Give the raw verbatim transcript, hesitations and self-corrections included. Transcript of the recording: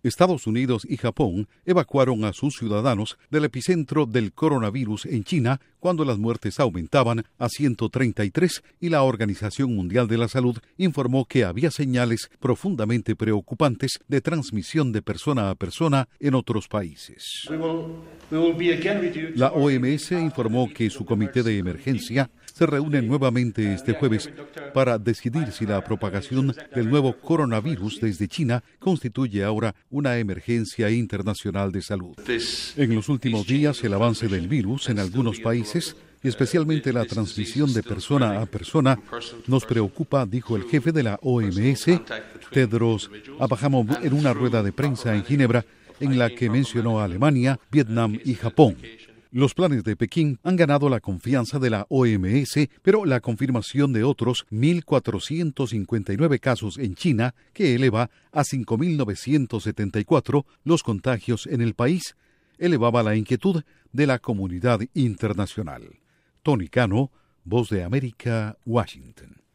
Estados Unidos y Japón evacuaron a sus ciudadanos del epicentro del coronavirus en China cuando las muertes aumentaban a ciento treinta y tres y la Organización Mundial de la Salud informó que había señales profundamente preocupantes de transmisión de persona a persona en otros países. La O M S informó que su comité de emergencia se reúne nuevamente este jueves para decidir si la propagación del nuevo coronavirus desde China constituye ahora una emergencia internacional de salud. En los últimos días, el avance del virus en algunos países, y especialmente la transmisión de persona a persona, nos preocupa, dijo el jefe de la O M S, Tedros Adhanom, en una rueda de prensa en Ginebra, en la que mencionó a Alemania, Vietnam y Japón. Los planes de Pekín han ganado la confianza de la O M S, pero la confirmación de otros mil cuatrocientos cincuenta y nueve casos en China, que eleva a cinco mil novecientos setenta y cuatro los contagios en el país, elevaba la inquietud de la comunidad internacional. Tony Cano, Voz de América, Washington.